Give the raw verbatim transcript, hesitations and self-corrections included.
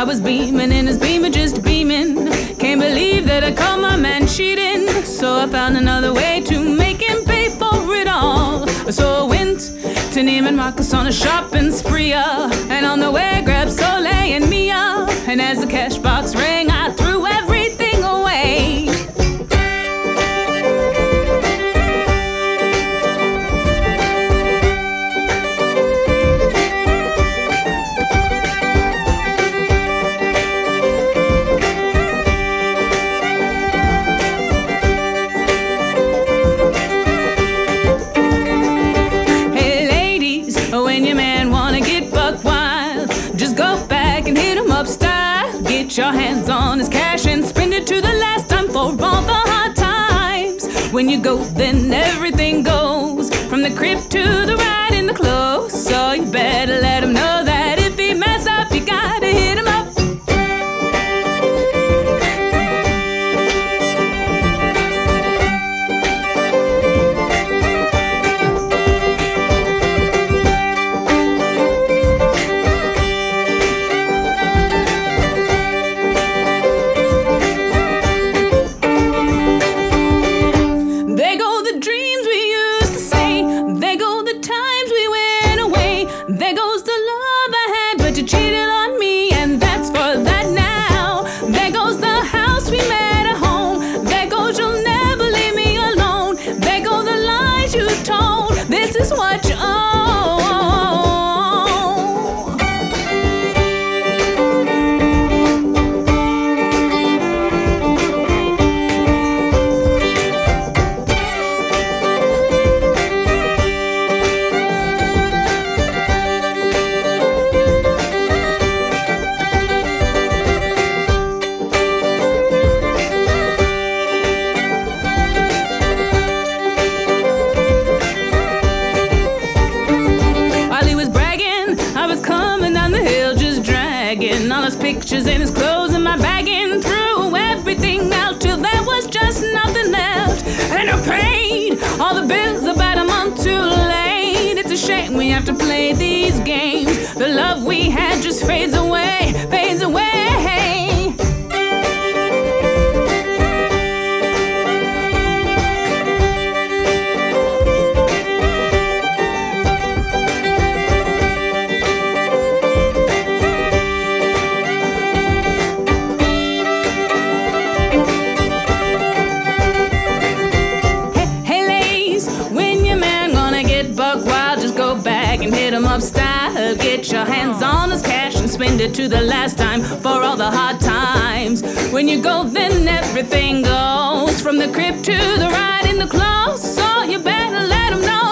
I was beaming in his beamer, just beaming. Can't believe that I caught my man cheating. So I found another way to make him pay for it all. So I went to Neiman Marcus on a shopping spree, uh, and on the way grabbed Soleil and Mia. And as the cash box rang, I threw everything away. When your man wanna get buck wild, just go back and hit him up style. Get your hands on his cash and spend it to the last time for all the hard times. When you go, then everything goes, from the crib to the ride in the clothes. So you better let him know that if he mess up, you gotta hit him up. There goes the love I had, but you cheated on me, and that's for that now. There goes the house we made a home. There goes you'll never leave me alone. There go the lies you told. This is what you owe. All his pictures and his clothes and my bagging, threw everything out till there was just nothing left. And I paid all the bills about a month too late. It's a shame we have to play these games. The love we had just fades away, fades away. Buck wild, just go back and hit him up style. Get your hands on his cash and spend it to the last time for all the hard times. When you go, then everything goes, from the crib to the ride in the clothes. So you better let him know